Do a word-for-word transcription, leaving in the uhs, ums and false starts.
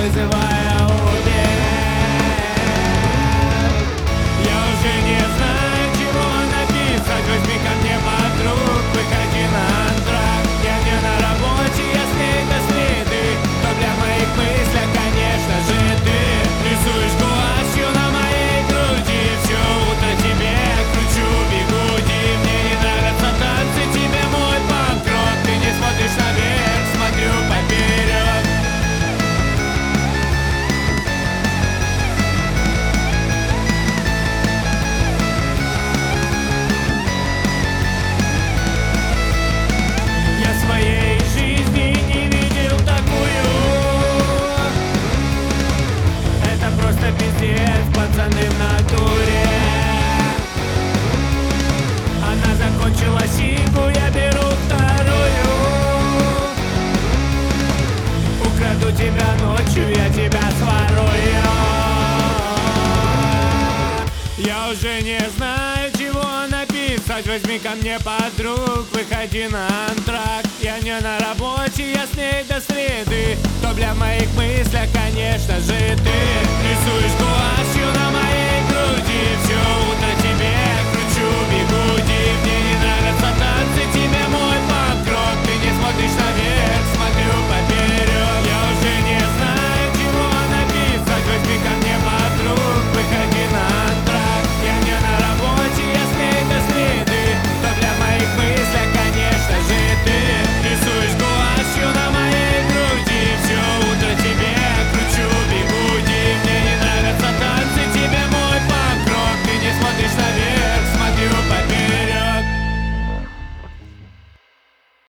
вызывая убийц. Я уже не знаю, чего написать. Возьми ко мне подруг, выходи на антракт. Я не на работе, я с ней до среды. Но для моих мыслей, конечно же, ты рисуешь гуашью на моей груди. Все утро тебе кручу бигуди. Мне не нравятся танцы, тебе мой панк-рок. Ты не смотришь наверх, смотрю поперек. Я своей жизни не видел такую. Это просто пиздец, пацаны в натуре. Она закончила сигу, я беру вторую. Украду тебя ночью, я тебя сворую. Я уже не знаю, чего написать. Возьми ко мне подруг, выходи на антракт. Я не на работе, я с ней до среды. То для моих мыслей, конечно же, ты